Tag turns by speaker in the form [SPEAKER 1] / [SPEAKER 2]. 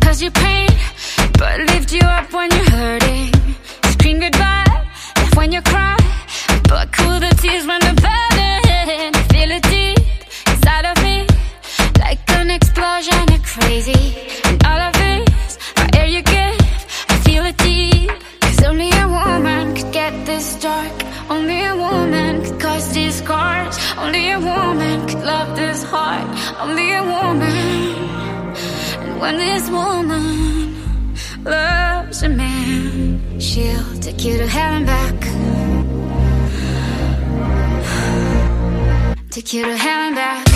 [SPEAKER 1] cause you pain, but lift you up when you're hurting. Scream goodbye, laugh when you cry, but cool the tears when they're burning. Feel it deep inside of me, like an explosion of crazy. And all of this, my air you give, I feel it deep. Cause only a woman could get this dark. Only a woman could cause these scars. Only a woman could love this hard. Only a woman. And when this woman loves a man, she'll take you to hell and back. Take you to hell and back.